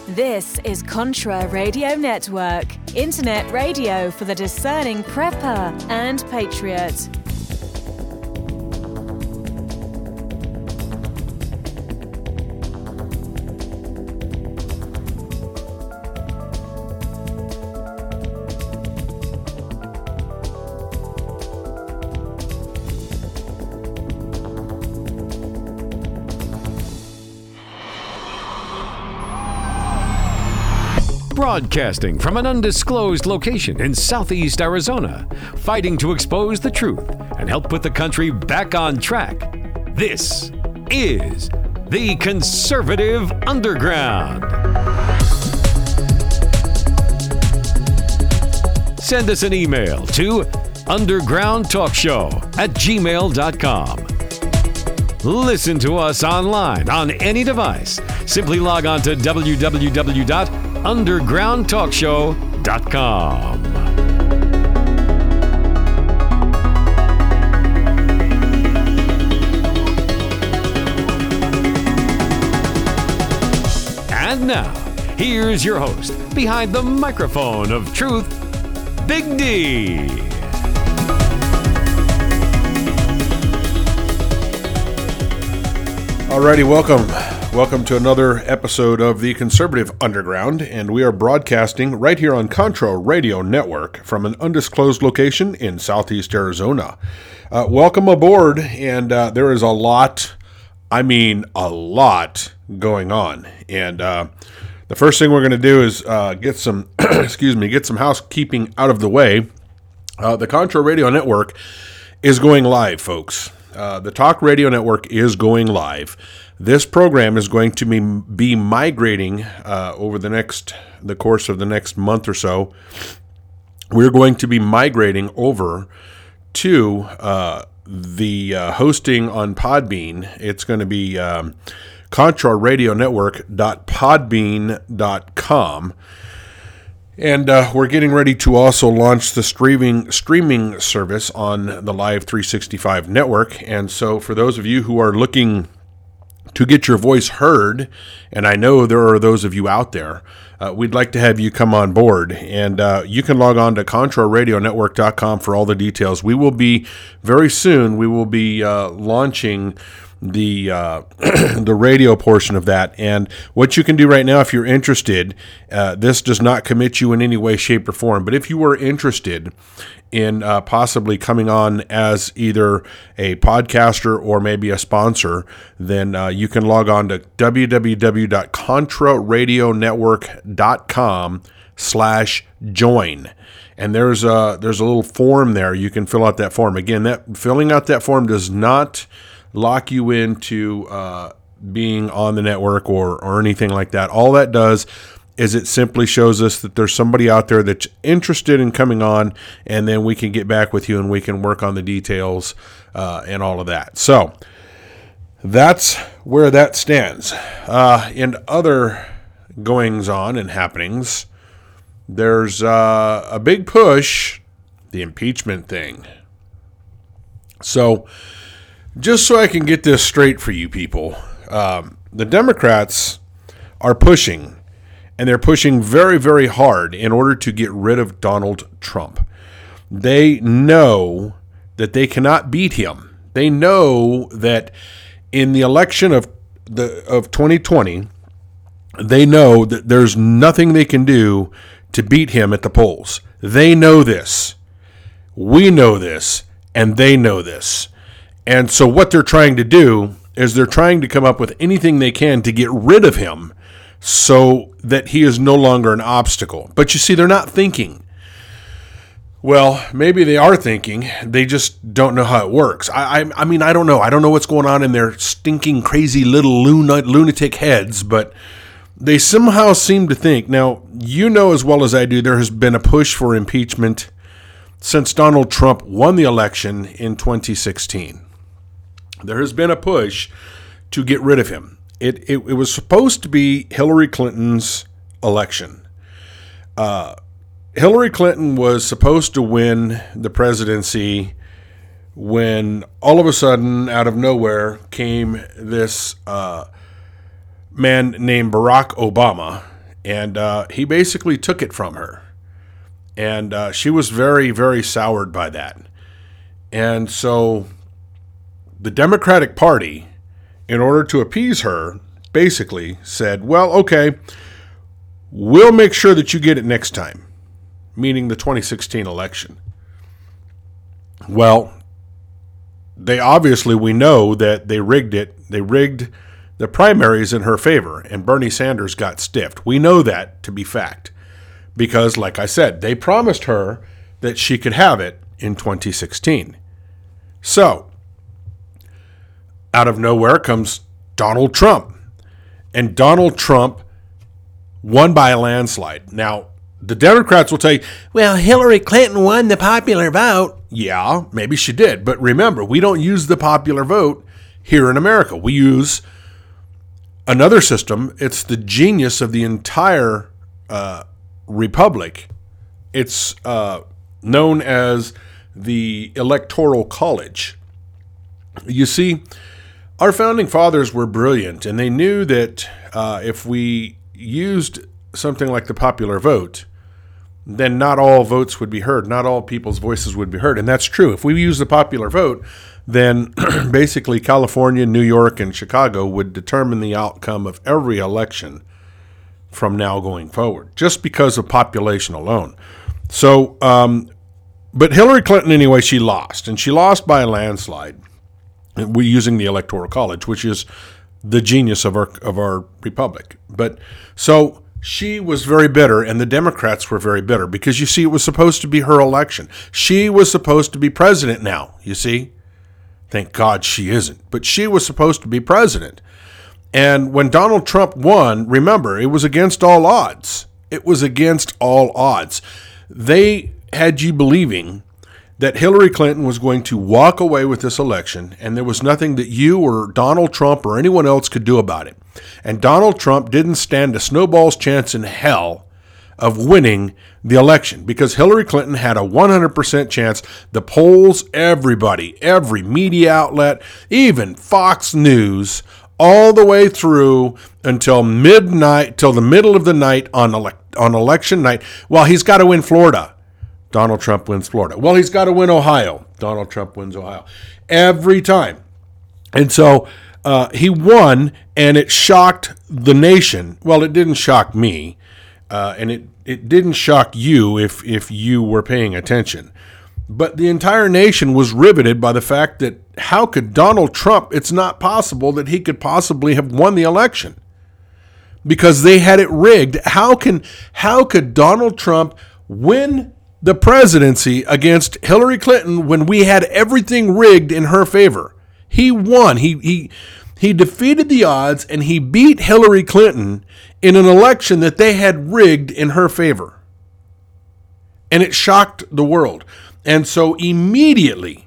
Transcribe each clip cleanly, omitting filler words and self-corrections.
This is Contra Radio Network, internet radio for the discerning prepper and patriot. Broadcasting from an undisclosed location in southeast Arizona, fighting to expose the truth and help put the country back on track. This is the Conservative Underground. Send us an email to undergroundtalkshow@gmail.com. Listen to us online on any device. Simply log on to www.undergroundtalkshow.com. And now, here's your host, behind the microphone of truth, Big D. Alrighty, welcome to another episode of the Conservative Underground, and we are broadcasting right here on Contra Radio Network from an undisclosed location in southeast Arizona. Welcome aboard, and there is a lot going on. And the first thing we're going to do is get some housekeeping out of the way. The Contra Radio Network is going live, folks. The Talk Radio Network is going live. This program is going to be migrating over the course of the next month or so. We're going to be migrating over to the hosting on Podbean. It's going to be contraradionetwork.podbean.com. And we're getting ready to also launch the streaming service on the Live 365 network. And so for those of you who are looking to get your voice heard, and I know there are those of you out there, we'd like to have you come on board. And you can log on to contraradionetwork.com for all the details. We will be, very soon, launching the the radio portion of that. And what you can do right now, if you're interested, this does not commit you in any way, shape, or form, but if you were interested in possibly coming on as either a podcaster or maybe a sponsor, then you can log on to www.contraradionetwork.com/join. And there's a little form there. You can fill out that form. Again, filling out that form does not lock you into being on the network or anything like that. All that does is it simply shows us that there's somebody out there that's interested in coming on, and then we can get back with you and we can work on the details and all of that. So that's where that stands. In other goings on and happenings, there's a big push, the impeachment thing. So just so I can get this straight for you people, the Democrats are pushing, and they're pushing very, very hard in order to get rid of Donald Trump. They know that they cannot beat him. They know that in the election of 2020, they know that there's nothing they can do to beat him at the polls. They know this. We know this, and they know this. And so what they're trying to do is they're trying to come up with anything they can to get rid of him so that he is no longer an obstacle. But you see, they're not thinking. Well, maybe they are thinking. They just don't know how it works. I mean, I don't know. I don't know what's going on in their stinking, crazy little lunatic heads, but they somehow seem to think. Now, you know as well as I do, there has been a push for impeachment since Donald Trump won the election in 2016. There has been a push to get rid of him. It was supposed to be Hillary Clinton's election. Hillary Clinton was supposed to win the presidency when all of a sudden, out of nowhere, came this man named Barack Obama, And he basically took it from her. And she was very, very soured by that. And so the Democratic Party, in order to appease her, basically said, well, okay, we'll make sure that you get it next time, meaning the 2016 election. Well, we know that they rigged it. They rigged the primaries in her favor, and Bernie Sanders got stiffed. We know that to be fact because, like I said, they promised her that she could have it in 2016. So, out of nowhere comes Donald Trump. And Donald Trump won by a landslide. Now, the Democrats will tell you, well, Hillary Clinton won the popular vote. Yeah, maybe she did. But remember, we don't use the popular vote here in America. We use another system. It's the genius of the entire republic. It's known as the Electoral College. You see, our founding fathers were brilliant, and they knew that if we used something like the popular vote, then not all votes would be heard. Not all people's voices would be heard. And that's true. If we use the popular vote, then basically California, New York, and Chicago would determine the outcome of every election from now going forward, just because of population alone. So, but Hillary Clinton, anyway, she lost. And she lost by a landslide. We're using the Electoral College, which is the genius of our republic. But so she was very bitter, and the Democrats were very bitter because, you see, it was supposed to be her election. She was supposed to be president now, you see. Thank God she isn't. But she was supposed to be president. And when Donald Trump won, remember, it was against all odds. It was against all odds. They had you believing that Hillary Clinton was going to walk away with this election, and there was nothing that you or Donald Trump or anyone else could do about it. And Donald Trump didn't stand a snowball's chance in hell of winning the election because Hillary Clinton had a 100% chance. The polls, everybody, every media outlet, even Fox News, all the way through until midnight, till the middle of the night on election night. Well, he's got to win Florida. Donald Trump wins Florida. Well, he's got to win Ohio. Donald Trump wins Ohio. Every time. And so he won, and it shocked the nation. Well, it didn't shock me, and it didn't shock you if you were paying attention. But the entire nation was riveted by the fact that how could Donald Trump, it's not possible that he could possibly have won the election because they had it rigged. How could Donald Trump win the presidency against Hillary Clinton when we had everything rigged in her favor? He won. He defeated the odds, and he beat Hillary Clinton in an election that they had rigged in her favor. And it shocked the world. And so immediately,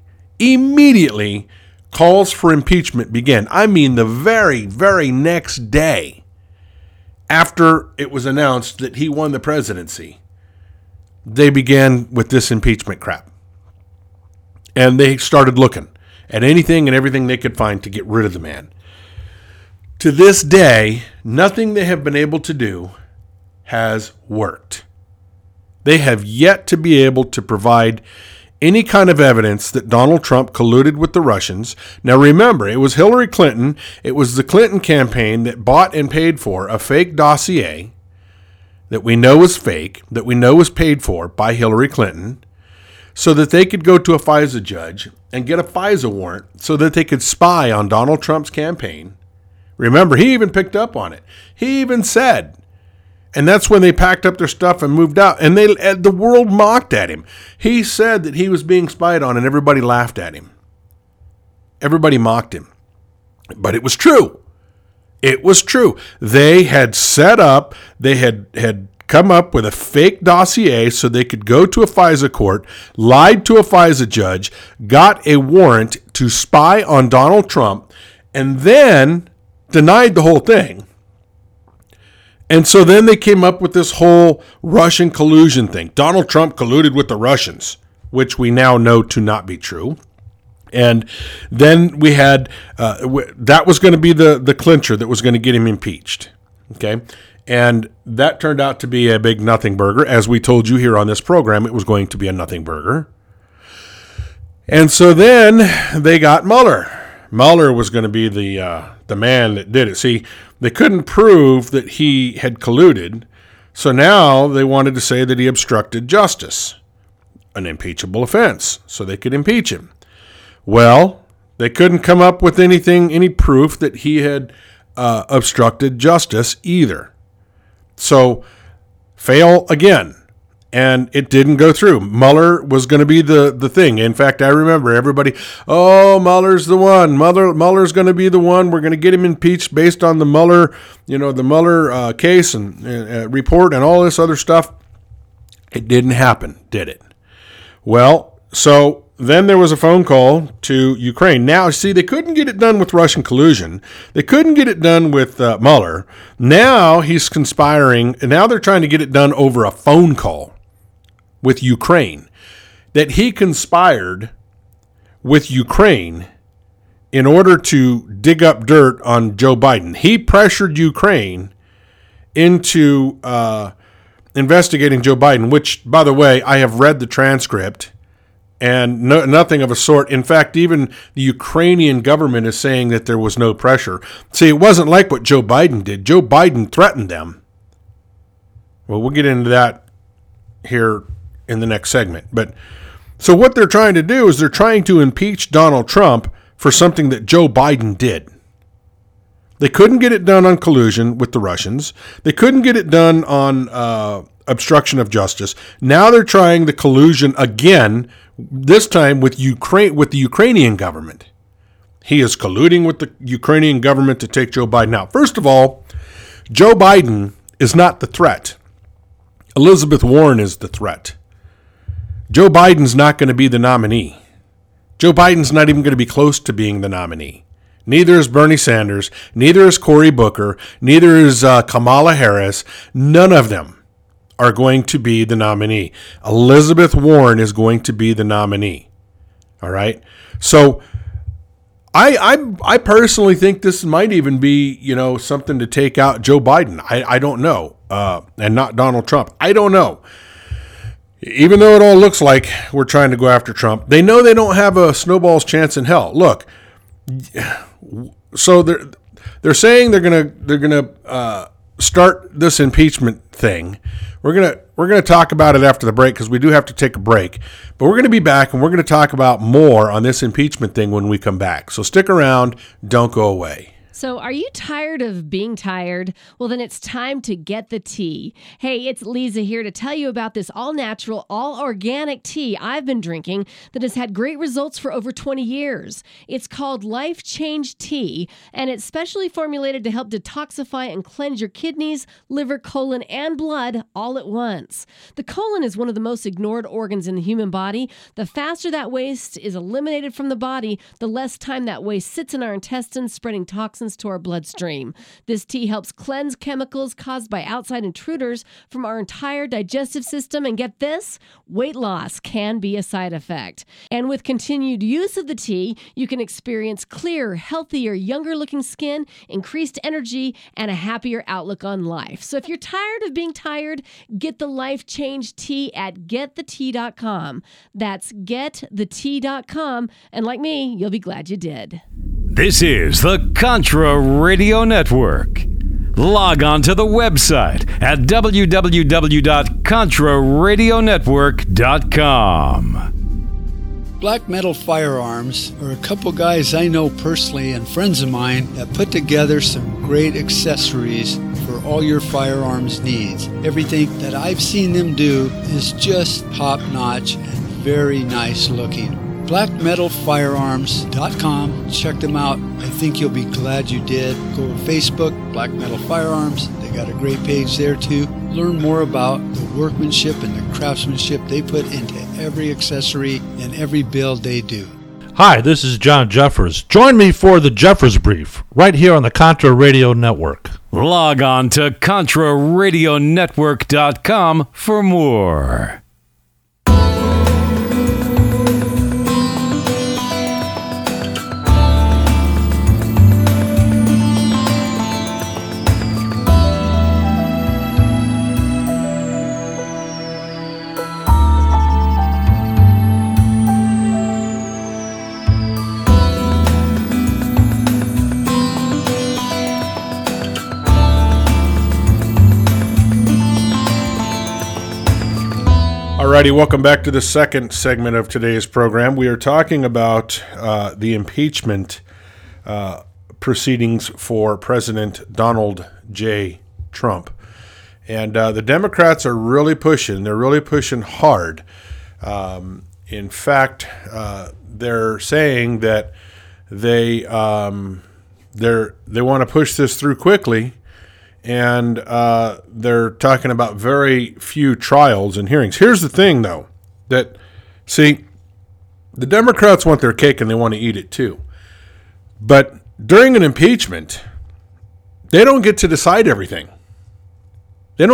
calls for impeachment began. I mean, the very, very next day after it was announced that he won the presidency, they began with this impeachment crap. And they started looking at anything and everything they could find to get rid of the man. To this day, nothing they have been able to do has worked. They have yet to be able to provide any kind of evidence that Donald Trump colluded with the Russians. Now remember, it was Hillary Clinton, it was the Clinton campaign that bought and paid for a fake dossier that we know is fake, that we know was paid for by Hillary Clinton, so that they could go to a FISA judge and get a FISA warrant so that they could spy on Donald Trump's campaign. Remember, he even picked up on it. He even said, and that's when they packed up their stuff and moved out, and the world mocked at him. He said that he was being spied on, and everybody laughed at him. Everybody mocked him. But it was true. It was true. They had set up, they had come up with a fake dossier so they could go to a FISA court, lied to a FISA judge, got a warrant to spy on Donald Trump, and then denied the whole thing. And so then they came up with this whole Russian collusion thing. Donald Trump colluded with the Russians, which we now know to not be true. And then we had, that was going to be the clincher that was going to get him impeached. Okay. And that turned out to be a big nothing burger. As we told you here on this program, it was going to be a nothing burger. And so then they got Mueller. Mueller was going to be the man that did it. See, they couldn't prove that he had colluded, so now they wanted to say that he obstructed justice, an impeachable offense, so they could impeach him. Well, they couldn't come up with any proof that he had obstructed justice either. So, fail again. And it didn't go through. Mueller was going to be the thing. In fact, I remember everybody, Mueller's the one. Mueller's going to be the one. We're going to get him impeached based on the Mueller, case and report and all this other stuff. It didn't happen, did it? Well, so then there was a phone call to Ukraine. Now, see, they couldn't get it done with Russian collusion. They couldn't get it done with Mueller. Now he's conspiring, and now they're trying to get it done over a phone call with Ukraine. That he conspired with Ukraine in order to dig up dirt on Joe Biden. He pressured Ukraine into investigating Joe Biden, which, by the way, I have read the transcript. And nothing of a sort. In fact, even the Ukrainian government is saying that there was no pressure. See, it wasn't like what Joe Biden did. Joe Biden threatened them. Well, we'll get into that here in the next segment. But so what they're trying to do is they're trying to impeach Donald Trump for something that Joe Biden did. They couldn't get it done on collusion with the Russians. They couldn't get it done on obstruction of justice. Now they're trying the collusion again, this time with Ukraine, with the Ukrainian government. He is colluding with the Ukrainian government to take Joe Biden out. First of all, Joe Biden is not the threat. Elizabeth Warren is the threat. Joe Biden's not going to be the nominee. Joe Biden's not even going to be close to being the nominee. Neither is Bernie Sanders. Neither is Cory Booker. Neither is Kamala Harris. None of them are going to be the nominee. Elizabeth Warren is going to be the nominee. All right? So I personally think this might even be, something to take out Joe Biden. I don't know. And not Donald Trump. I don't know. Even though it all looks like we're trying to go after Trump, they know they don't have a snowball's chance in hell. Look, so they're saying they're gonna start this impeachment thing. We're gonna talk about it after the break because we do have to take a break. But we're gonna be back and we're gonna talk about more on this impeachment thing when we come back. So stick around, don't go away. So are you tired of being tired? Well, then it's time to get the tea. Hey, it's Lisa here to tell you about this all-natural, all-organic tea I've been drinking that has had great results for over 20 years. It's called Life Change Tea, and it's specially formulated to help detoxify and cleanse your kidneys, liver, colon, and blood all at once. The colon is one of the most ignored organs in the human body. The faster that waste is eliminated from the body, the less time that waste sits in our intestines, spreading toxins to our bloodstream. This tea helps cleanse chemicals caused by outside intruders from our entire digestive system. And get this, weight loss can be a side effect. And with continued use of the tea, you can experience clearer, healthier, younger looking skin, increased energy, and a happier outlook on life. So if you're tired of being tired, get the Life Change Tea at getthetea.com. That's getthetea.com. And like me, you'll be glad you did. This is the Contra Radio Network. Log on to the website at www.contraradionetwork.com. Black Metal Firearms are a couple guys I know personally and friends of mine that put together some great accessories for all your firearms needs. Everything that I've seen them do is just top-notch and very nice looking. BlackMetalFirearms.com. Check them out. I think you'll be glad you did. Go to Facebook, Black Metal Firearms. They got a great page there too. Learn more about the workmanship and the craftsmanship they put into every accessory and every build they do. Hi, this is John Jeffers. Join me for the Jeffers Brief right here on the Contra Radio Network. Log on to ContraRadioNetwork.com for more. righty, welcome back to the second segment of today's program. We are talking about the impeachment proceedings for President Donald J. Trump. And the Democrats are really pushing. They're really pushing hard. In fact, they're saying that they want to push this through quickly. And they're talking about very few trials and hearings. Here's the thing, though, the Democrats want their cake and they want to eat it too. But during an impeachment, they don't get to decide everything. They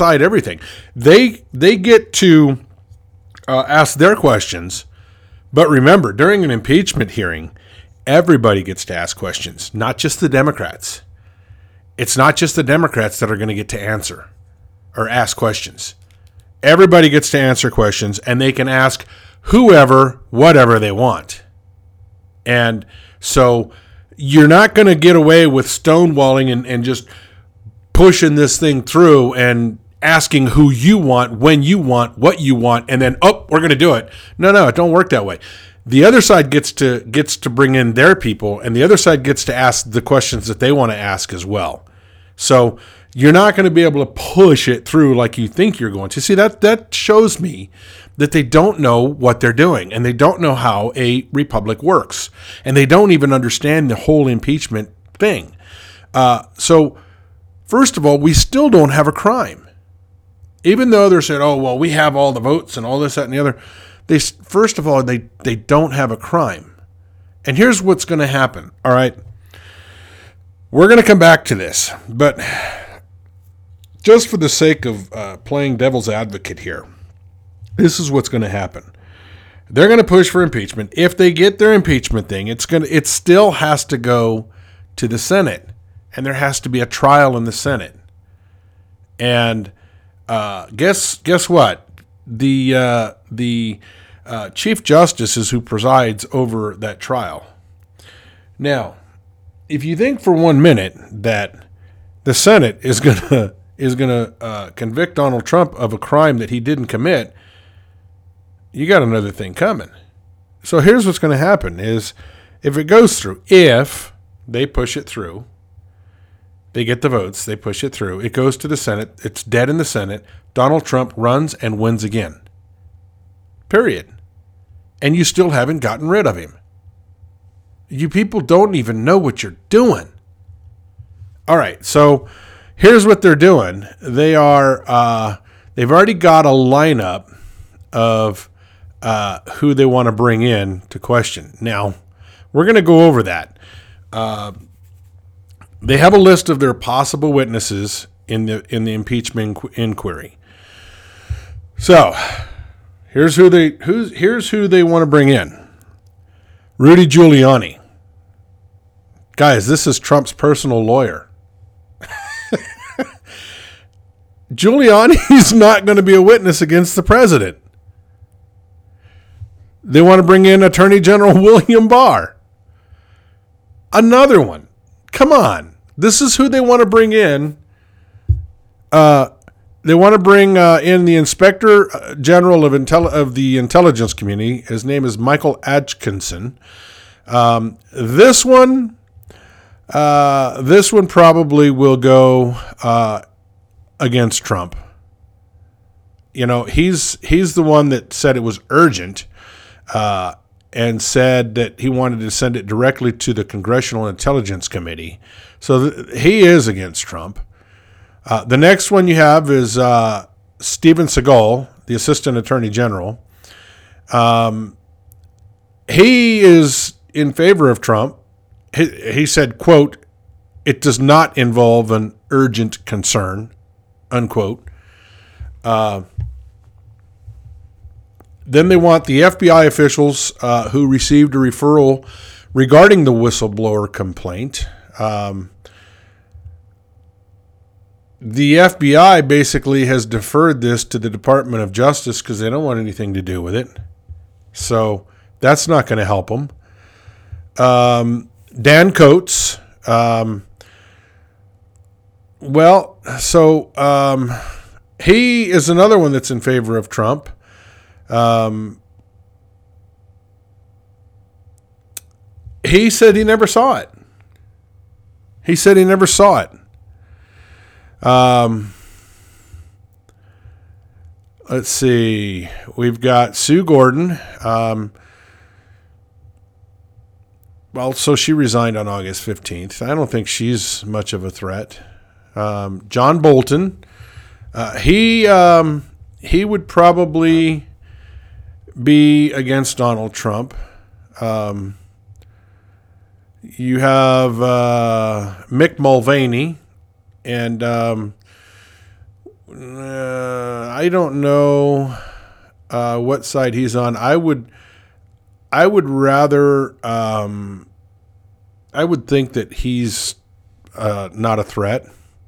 get to ask their questions. But remember, during an impeachment hearing, everybody gets to ask questions, not just the Democrats. It's not just the Democrats that are going to get to answer or ask questions. Everybody gets to answer questions, and they can ask whoever, whatever they want. And so you're not going to get away with stonewalling and just pushing this thing through and asking who you want, when you want, what you want, and then, we're going to do it. No, it don't work that way. The other side gets to bring in their people, and the other side gets to ask the questions that they want to ask as well. So you're not going to be able to push it through like you think you're going to. See, that shows me that they don't know what they're doing, and they don't know how a republic works, and they don't even understand the whole impeachment thing. So first of all, we still don't have a crime. Even though they're saying, we have all the votes and all this, that, and the other. First of all, they don't have a crime. And here's what's going to happen, all right? We're going to come back to this, but just for the sake of playing devil's advocate here, this is what's going to happen. They're going to push for impeachment. If they get their impeachment thing, it still has to go to the Senate, and there has to be a trial in the Senate. And guess what? The Chief Justice is who presides over that trial. Now, if you think for 1 minute that the Senate is gonna convict Donald Trump of a crime that he didn't commit, you got another thing coming. So here's what's going to happen: is if it goes through, if they push it through, they get the votes, they push it through, it goes to the Senate, it's dead in the Senate. Donald Trump runs and wins again. Period. And you still haven't gotten rid of him. You people don't even know what you're doing. All right, so here's what they're doing. They've already got a lineup of who they want to bring in to question. Now, we're going to go over that. They have a list of their possible witnesses in the impeachment inquiry. So, here's who they want to bring in. Rudy Giuliani. Guys, this is Trump's personal lawyer. Giuliani's not going to be a witness against the president. They want to bring in Attorney General William Barr. Another one. Come on. This is who they want to bring in. They want to bring in the Inspector General of the Intelligence Community. His name is Michael Atkinson. This one probably will go against Trump. You know, he's the one that said it was urgent, and said that he wanted to send it directly to the Congressional Intelligence Committee. So he is against Trump. The next one you have is Steven Seagal, the Assistant Attorney General. He is in favor of Trump. He said, quote, "It does not involve an urgent concern," unquote. Then they want the FBI officials who received a referral regarding the whistleblower complaint. The FBI basically has deferred this to the Department of Justice because they don't want anything to do with it. So that's not going to help them. Dan Coates. He is another one that's in favor of Trump. He said he never saw it. He said he never saw it. Let's see. We've got Sue Gordon. So she resigned on August 15th. I don't think she's much of a threat. John Bolton. He would probably be against Donald Trump. You have Mick Mulvaney, and I don't know what side he's on. I would rather. I would think that he's not a threat.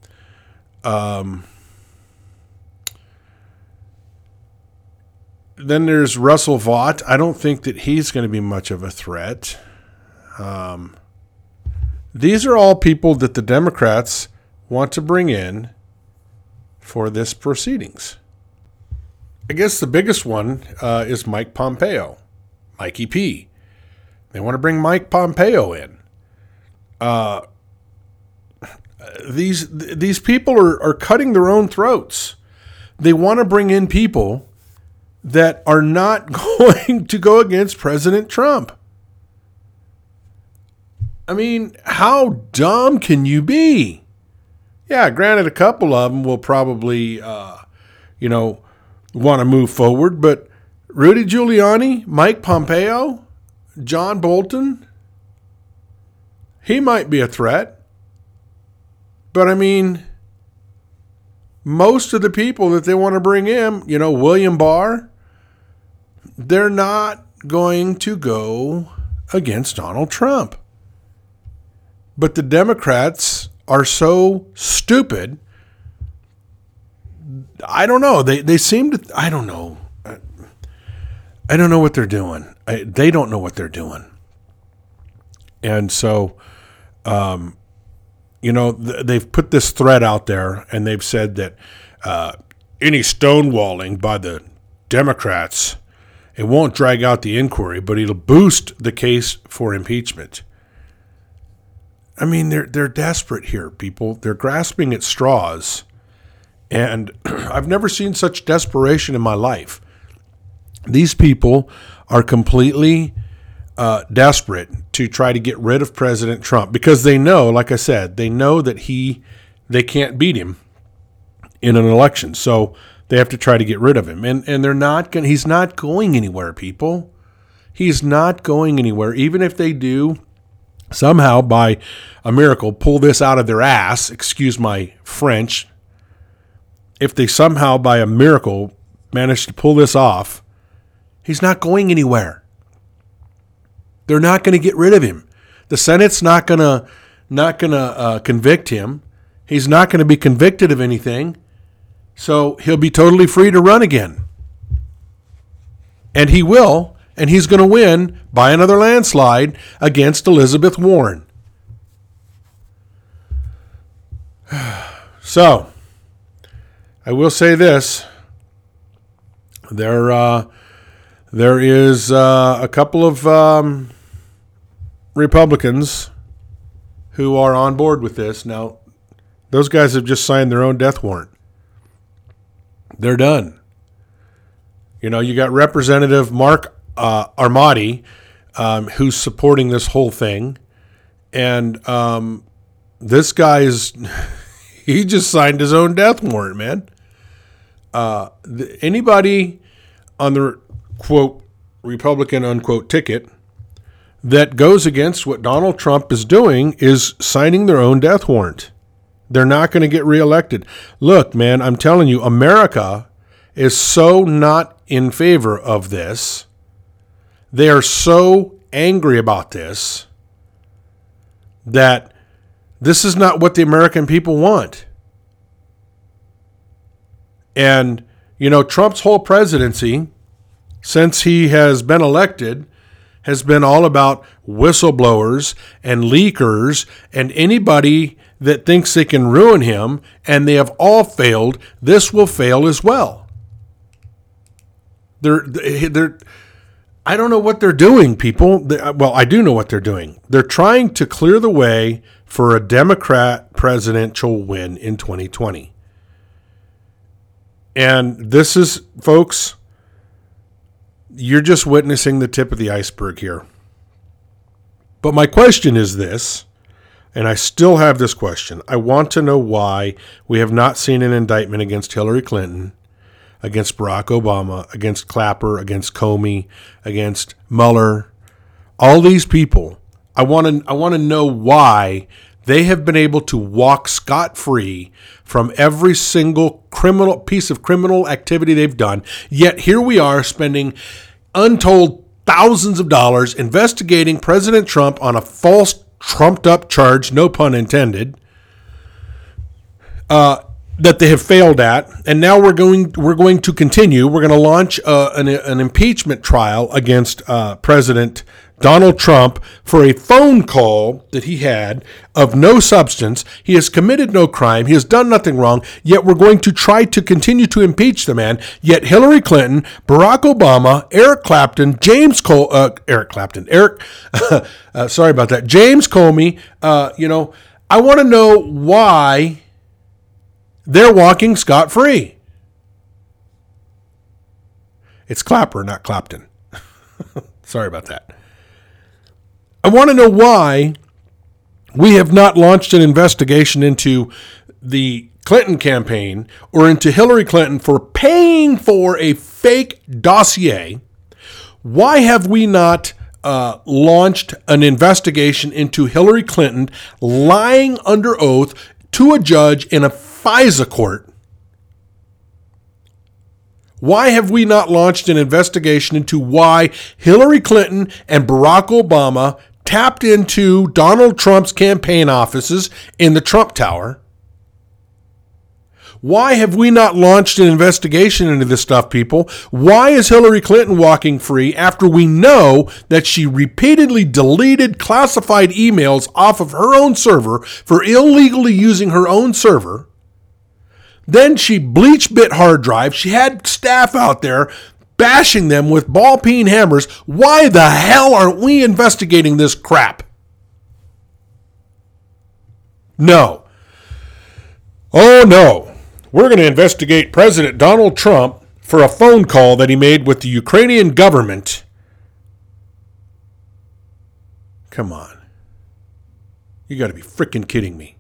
Then there's Russell Vought. I don't think that he's going to be much of a threat. These are all people that the Democrats want to bring in for this proceedings. I guess the biggest one is Mike Pompeo, Mikey P. They want to bring Mike Pompeo in. These people are cutting their own throats. They want to bring in people that are not going to go against President Trump. I mean, how dumb can you be? Yeah, granted, a couple of them will probably, want to move forward, but Rudy Giuliani, Mike Pompeo, John Bolton, he might be a threat. But, I mean, most of the people that they want to bring in, William Barr, they're not going to go against Donald Trump. But the Democrats are so stupid. I don't know. They seem to, I don't know. I don't know what they're doing. They don't know what they're doing. And so, they've put this threat out there, and they've said that any stonewalling by the Democrats, it won't drag out the inquiry, but it'll boost the case for impeachment. I mean, they're desperate here, people. They're grasping at straws, and I've never seen such desperation in my life. These people are completely desperate to try to get rid of President Trump because they know, like I said, they know that they can't beat him in an election, so they have to try to get rid of him. And they're not going. He's not going anywhere, people. He's not going anywhere, even if they do somehow, by a miracle, pull this out of their ass, excuse my French, if they somehow, by a miracle, manage to pull this off, he's not going anywhere. They're not going to get rid of him. The Senate's not going to convict him. He's not going to be convicted of anything, so he'll be totally free to run again. And he will. And he's going to win by another landslide against Elizabeth Warren. So, I will say this. There is a couple of Republicans who are on board with this. Now, those guys have just signed their own death warrant. They're done. You got Representative Mark Armati, who's supporting this whole thing. And this guy he just signed his own death warrant, man. Anybody on the, quote, Republican, unquote, ticket that goes against what Donald Trump is doing is signing their own death warrant. They're not going to get reelected. Look, man, I'm telling you, America is so not in favor of this. They are so angry about this that this is not what the American people want. And, Trump's whole presidency, since he has been elected, has been all about whistleblowers and leakers and anybody that thinks they can ruin him, and they have all failed. This will fail as well. They're I don't know what they're doing, people. Well, I do know what they're doing. They're trying to clear the way for a Democrat presidential win in 2020. And this is, folks, you're just witnessing the tip of the iceberg here. But my question is this, and I still have this question. I want to know why we have not seen an indictment against Hillary Clinton, against Barack Obama, against Clapper, against Comey, against Mueller, all these people. I want to know why they have been able to walk scot-free from every single criminal piece of criminal activity they've done. Yet here we are spending untold thousands of dollars investigating President Trump on a false, trumped-up charge, no pun intended, that they have failed at, and now we're going to continue. We're going to launch an impeachment trial against President Donald Trump for a phone call that he had of no substance. He has committed no crime. He has done nothing wrong. Yet we're going to try to continue to impeach the man. Yet Hillary Clinton, Barack Obama, Eric Clapton, James Comey. I want to know why they're walking scot-free. It's Clapper, not Clapton. Sorry about that. I want to know why we have not launched an investigation into the Clinton campaign or into Hillary Clinton for paying for a fake dossier. Why have we not launched an investigation into Hillary Clinton lying under oath to a judge in a FISA court? Why have we not launched an investigation into why Hillary Clinton and Barack Obama tapped into Donald Trump's campaign offices in the Trump Tower? Why have we not launched an investigation into this stuff, people? Why is Hillary Clinton walking free after we know that she repeatedly deleted classified emails off of her own server for illegally using her own server? Then she bleach bit hard drives. She had staff out there bashing them with ball-peen hammers. Why the hell aren't we investigating this crap? No. Oh, no. We're going to investigate President Donald Trump for a phone call that he made with the Ukrainian government. Come on. You got to be freaking kidding me.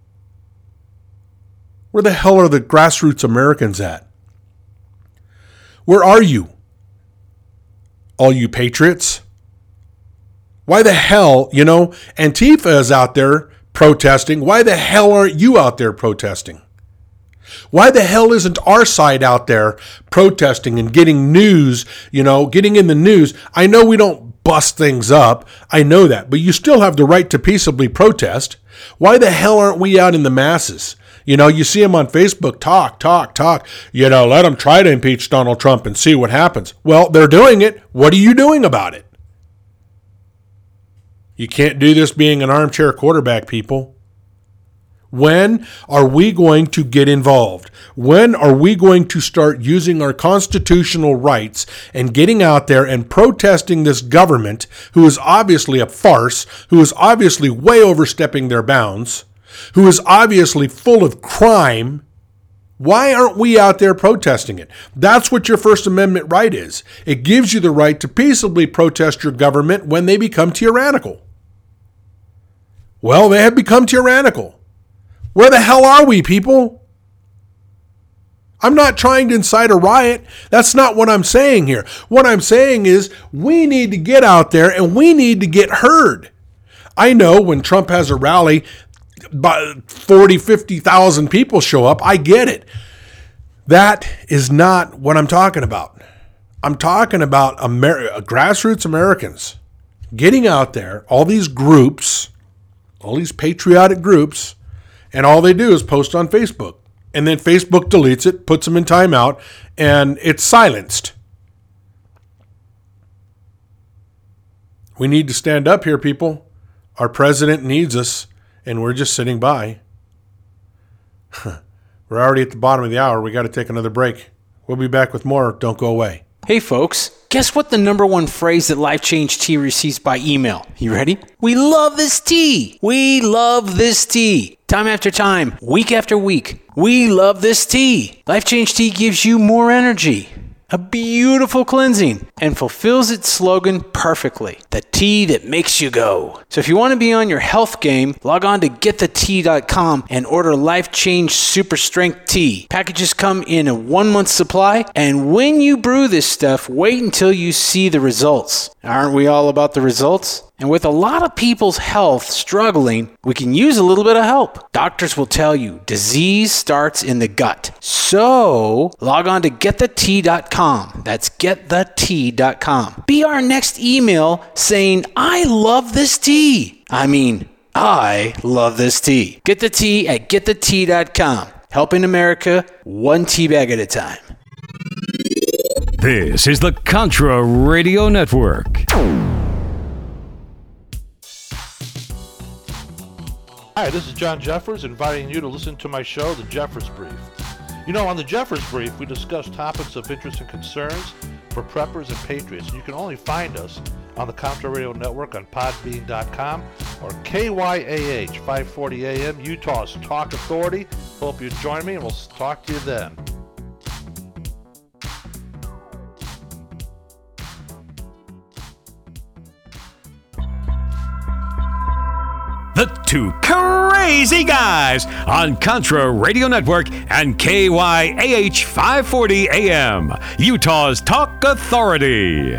Where the hell are the grassroots Americans at? Where are you? All you patriots? Why the hell, Antifa is out there protesting. Why the hell aren't you out there protesting? Why the hell isn't our side out there protesting and getting news, getting in the news? I know we don't bust things up. I know that. But you still have the right to peaceably protest. Why the hell aren't we out in the masses? You see them on Facebook, talk. Let them try to impeach Donald Trump and see what happens. Well, they're doing it. What are you doing about it? You can't do this being an armchair quarterback, people. When are we going to get involved? When are we going to start using our constitutional rights and getting out there and protesting this government who is obviously a farce, who is obviously way overstepping their bounds, who is obviously full of crime? Why aren't we out there protesting it? That's what your First Amendment right is. It gives you the right to peaceably protest your government when they become tyrannical. Well, they have become tyrannical. Where the hell are we, people? I'm not trying to incite a riot. That's not what I'm saying here. What I'm saying is we need to get out there and we need to get heard. I know when Trump has a rally, 40, 50,000 people show up. I get it. That is not what I'm talking about. I'm talking about grassroots Americans getting out there, all these groups, all these patriotic groups, and all they do is post on Facebook. And then Facebook deletes it, puts them in timeout, and it's silenced. We need to stand up here, people. Our president needs us, and we're just sitting by. We're already at the bottom of the hour. We got to take another break. We'll be back with more. Don't go away. Hey folks, guess what the number one phrase that Life Change Tea receives by email? You ready? We love this tea. We love this tea. Time after time, week after week, we love this tea. Life Change Tea gives you more energy, a beautiful cleansing, and fulfills its slogan perfectly. The tea that makes you go. So if you want to be on your health game, log on to getthetea.com and order Life Change Super Strength Tea. Packages come in a 1-month supply, and when you brew this stuff, wait until you see the results. Aren't we all about the results? And with a lot of people's health struggling, we can use a little bit of help. Doctors will tell you disease starts in the gut. So log on to getthetea.com. That's getthetea.com. Be our next email saying, I love this tea. I love this tea. Get the tea at getthetea.com. Helping America one tea bag at a time. This is the Contra Radio Network. Hi, this is John Jeffers, inviting you to listen to my show, The Jeffers Brief. You know, on The Jeffers Brief, we discuss topics of interest and concerns for preppers and patriots. And you can only find us on the Contra Radio Network on podbean.com or KYAH 540 AM, Utah's Talk Authority. Hope you join me, and we'll talk to you then. The Two Crazy Guys on Contra Radio Network and KYAH 540 AM, Utah's Talk Authority.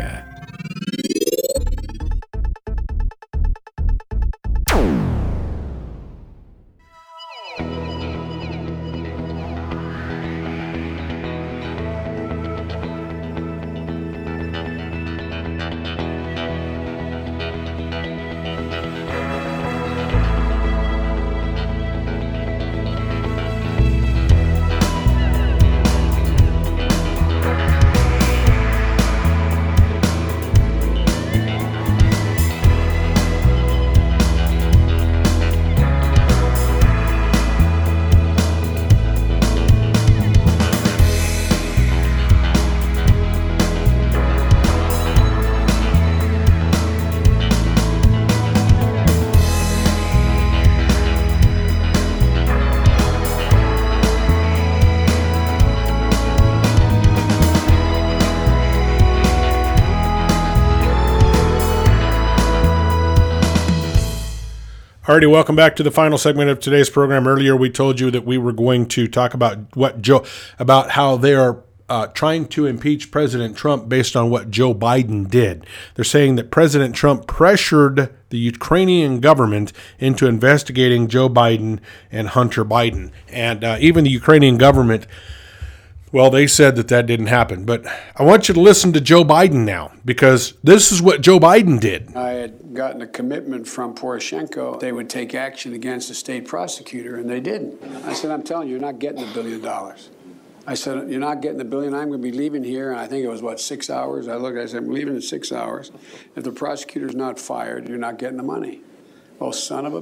Alrighty, welcome back to the final segment of today's program. Earlier, we told you that we were going to talk about about how they are trying to impeach President Trump based on what Joe Biden did. They're saying that President Trump pressured the Ukrainian government into investigating Joe Biden and Hunter Biden, and even the Ukrainian government. Well, they said that didn't happen. But I want you to listen to Joe Biden now, because this is what Joe Biden did. I had gotten a commitment from Poroshenko. They would take action against the state prosecutor, and they didn't. I said, I'm telling you, you're not getting $1 billion. I said, you're not getting $1 billion. I'm going to be leaving here. And I think it was, 6 hours? I said, I'm leaving in 6 hours. If the prosecutor's not fired, you're not getting the money. Oh, son of a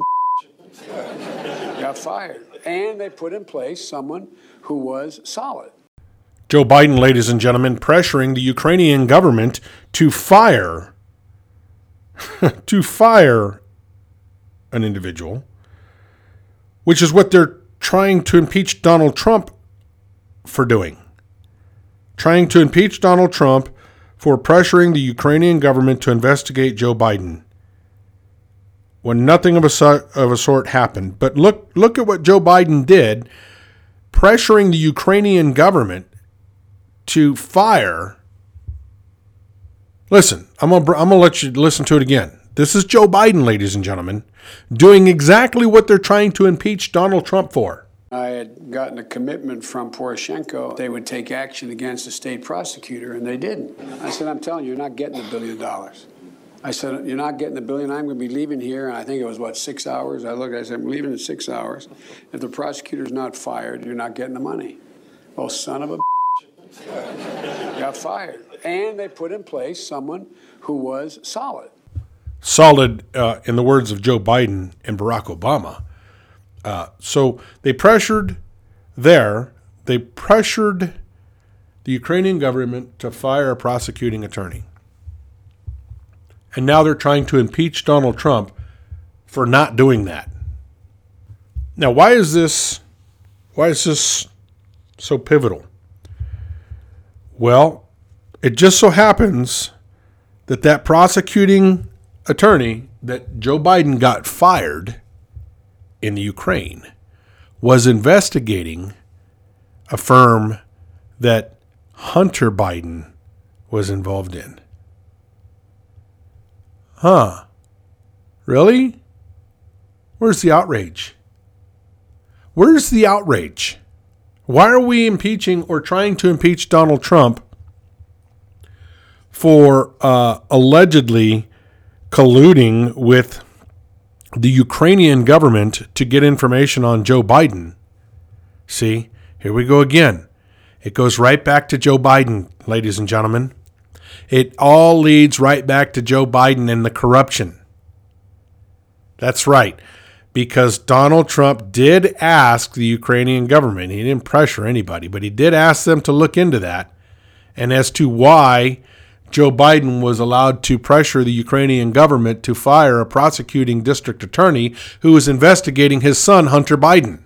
bitch. Got fired. And they put in place someone who was solid. Joe Biden, ladies and gentlemen, pressuring the Ukrainian government to fire an individual, which is what they're trying to impeach Donald Trump for doing. Trying to impeach Donald Trump for pressuring the Ukrainian government to investigate Joe Biden when nothing of a sort happened. But look at what Joe Biden did, pressuring the Ukrainian government to fire. Listen, I'm gonna let you listen to it again. This is Joe Biden, ladies and gentlemen, doing exactly what they're trying to impeach Donald Trump for. I had gotten a commitment from Poroshenko. They would take action against the state prosecutor, and they didn't. I said, I'm telling you, you're not getting $1 billion. I said, you're not getting $1 billion. I'm going to be leaving here. And I think it was, 6 hours? I said, I'm leaving in 6 hours. If the prosecutor's not fired, you're not getting the money. Oh, son of a got fired. And they put in place someone who was solid. Solid, in the words of Joe Biden and Barack Obama. So they pressured the Ukrainian government to fire a prosecuting attorney. And now they're trying to impeach Donald Trump for not doing that. Now, why is this so pivotal? Well, it just so happens that prosecuting attorney that Joe Biden got fired in the Ukraine was investigating a firm that Hunter Biden was involved in. Huh. Really? Where's the outrage? Where's the outrage? Why are we impeaching or trying to impeach Donald Trump for allegedly colluding with the Ukrainian government to get information on Joe Biden? See, here we go again. It goes right back to Joe Biden, ladies and gentlemen. It all leads right back to Joe Biden and the corruption. That's right, because Donald Trump did ask the Ukrainian government, he didn't pressure anybody, but he did ask them to look into that, and as to why Joe Biden was allowed to pressure the Ukrainian government to fire a prosecuting district attorney who was investigating his son, Hunter Biden.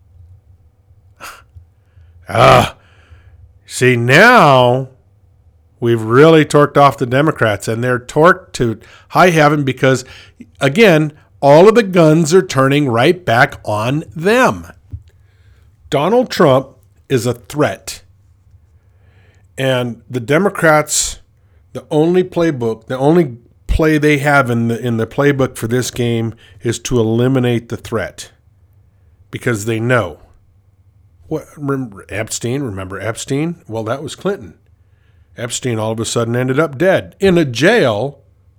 See, now we've really torqued off the Democrats, and they're torqued to high heaven because, again, all of the guns are turning right back on them. Donald Trump is a threat. And the Democrats, the only play they have in the playbook for this game is to eliminate the threat. Because they know. Remember Epstein? Well, that was Clinton. Epstein all of a sudden ended up dead in a jail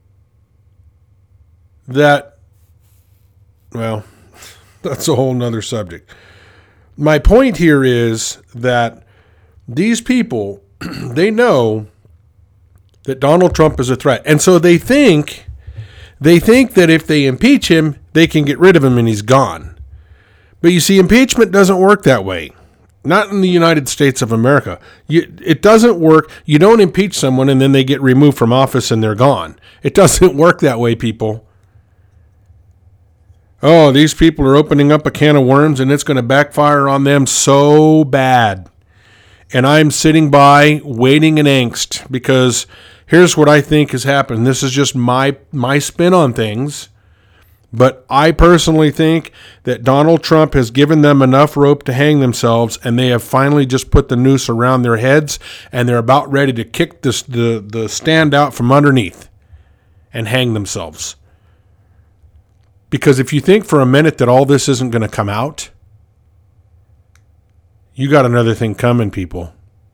that, well, that's a whole nother subject. My point here is that these people, they know that Donald Trump is a threat. And so they think that if they impeach him, they can get rid of him and he's gone. But you see, impeachment doesn't work that way. Not in the United States of America. It doesn't work. You don't impeach someone and then they get removed from office and they're gone. It doesn't work that way, people. Oh, these people are opening up a can of worms and it's going to backfire on them so bad. And I'm sitting by waiting in angst because here's what I think has happened. This is just my spin on things. But I personally think that Donald Trump has given them enough rope to hang themselves, and they have finally just put the noose around their heads, and they're about ready to kick the stand out from underneath and hang themselves. Because if you think for a minute that all this isn't going to come out, you got another thing coming, people.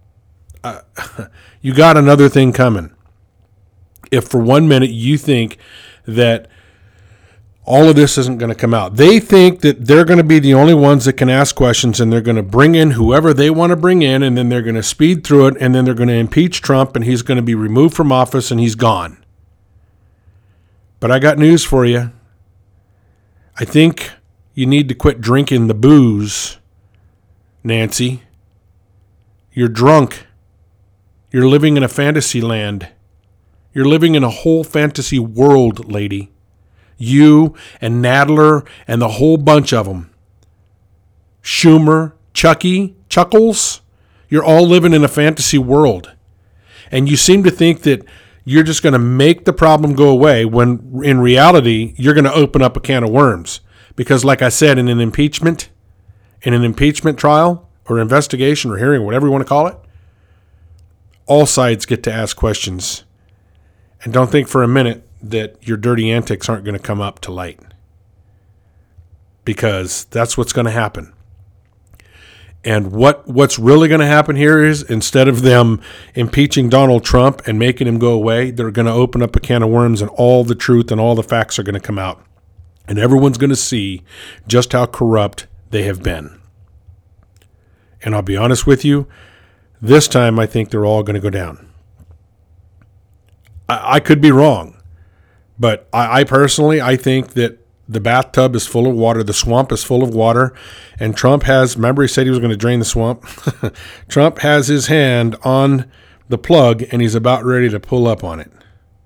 You got another thing coming. If for 1 minute you think that all of this isn't going to come out. They think that they're going to be the only ones that can ask questions, and they're going to bring in whoever they want to bring in, and then they're going to speed through it, and then they're going to impeach Trump, and he's going to be removed from office, and he's gone. But I got news for you. I think you need to quit drinking the booze, Nancy. You're drunk. You're living in a fantasy land. You're living in a whole fantasy world, lady. You and Nadler and the whole bunch of them. Schumer, Chuckles, you're all living in a fantasy world. And you seem to think that you're just going to make the problem go away when in reality you're going to open up a can of worms. Because like I said, in an impeachment trial or investigation or hearing, whatever you want to call it, all sides get to ask questions. And don't think for a minute that your dirty antics aren't going to come up to light. Because that's what's going to happen. And what's really going to happen here is instead of them impeaching Donald Trump and making him go away, they're going to open up a can of worms and all the truth and all the facts are going to come out. And everyone's going to see just how corrupt they have been. And I'll be honest with you, this time I think they're all going to go down. I could be wrong. But I personally think that The bathtub is full of water. The swamp is full of water. And Trump has, remember he said he was going to drain the swamp? Trump has his hand on the plug and he's about ready to pull up on it.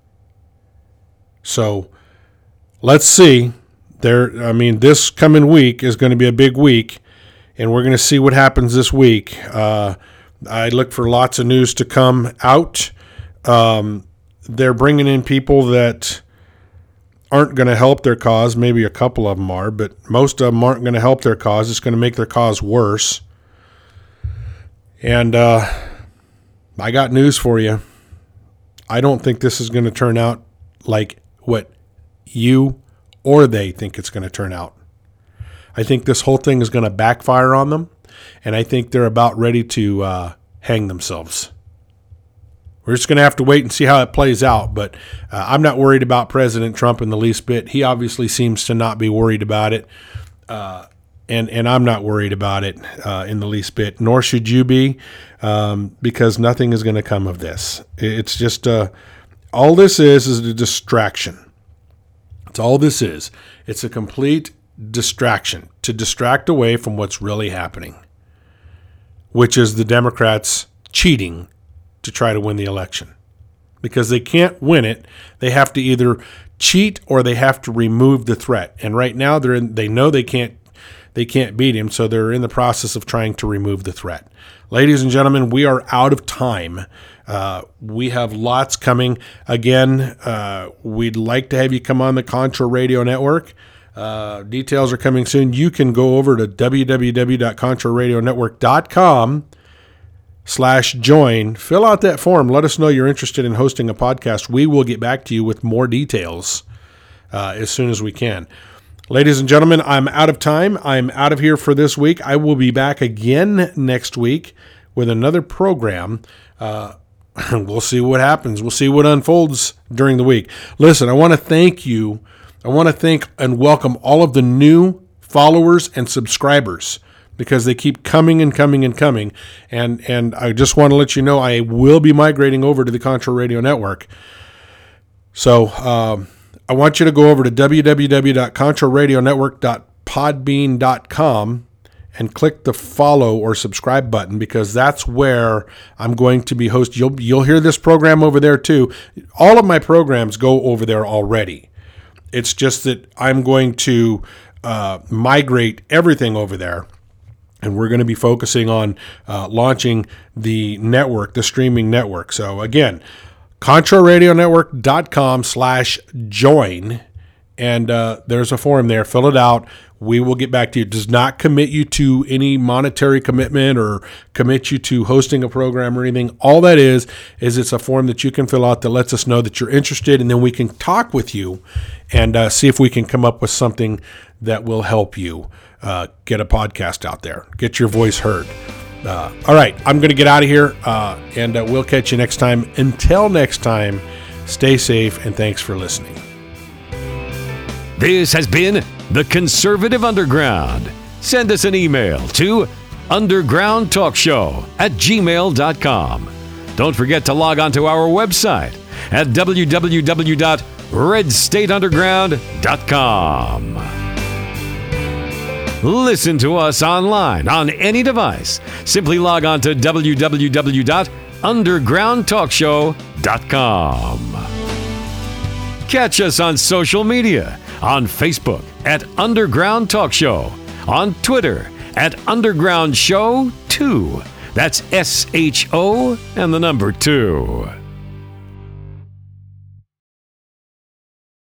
So let's see. This coming week is going to be a big week, and we're going to see what happens this week. I look for lots of news to come out. They're bringing in people that aren't going to help their cause. Maybe a couple of them are, but most of them aren't going to help their cause. It's going to make their cause worse. And I got news for you. I don't think this is going to turn out like what you or they think it's going to turn out. I think this whole thing is going to backfire on them, and I think they're about ready to hang themselves. We're just going to have to wait and see how it plays out, but I'm not worried about President Trump in the least bit. He obviously seems to not be worried about it, and I'm not worried about it in the least bit, nor should you be, because nothing is going to come of this. It's just all this is a distraction. That's all this is. It's a complete distraction to distract away from what's really happening, which is the Democrats cheating to try to win the election. Because they can't win it, they have to either cheat or they have to remove the threat. And right now they know they can't beat him, so they're in the process of trying to remove the threat. Ladies and gentlemen, we are out of time. We have lots coming. Again, we'd like to have you come on the Contra Radio Network. Details are coming soon. You can go over to www.contraradionetwork.com/join. Fill out that form. Let us know you're interested in hosting a podcast. We will get back to you with more details as soon as we can. Ladies and gentlemen, I'm out of time. I'm out of here for this week. I will be back again next week with another program. We'll see what happens. We'll see what unfolds during the week. Listen, I want to thank you. I want to thank and welcome all of the new followers and subscribers, because they keep coming and coming and coming. And I just want to let you know I will be migrating over to the Contra Radio Network. So I want you to go over to www.contraradionetwork.podbean.com and click the follow or subscribe button, because that's where I'm going to be hosting. You'll hear this program over there too. All of my programs go over there already. It's just that I'm going to migrate everything over there, and we're going to be focusing on launching the network, the streaming network. So again, ContraRadioNetwork.com/join, and there's a form there. Fill it out. We will get back to you. It does not commit you to any monetary commitment or commit you to hosting a program or anything. All that is it's a form that you can fill out that lets us know that you're interested, and then we can talk with you and see if we can come up with something that will help you get a podcast out there, get your voice heard. All right, I'm going to get out of here, and we'll catch you next time. Until next time, stay safe, and thanks for listening. This has been The Conservative Underground. Send us an email to undergroundtalkshow@gmail.com. Don't forget to log on to our website at www.redstateunderground.com. Listen to us online on any device. Simply log on to www.undergroundtalkshow.com. Catch us on social media, on Facebook at Underground Talk Show, on Twitter at Underground Show 2. That's SHO and the number 2.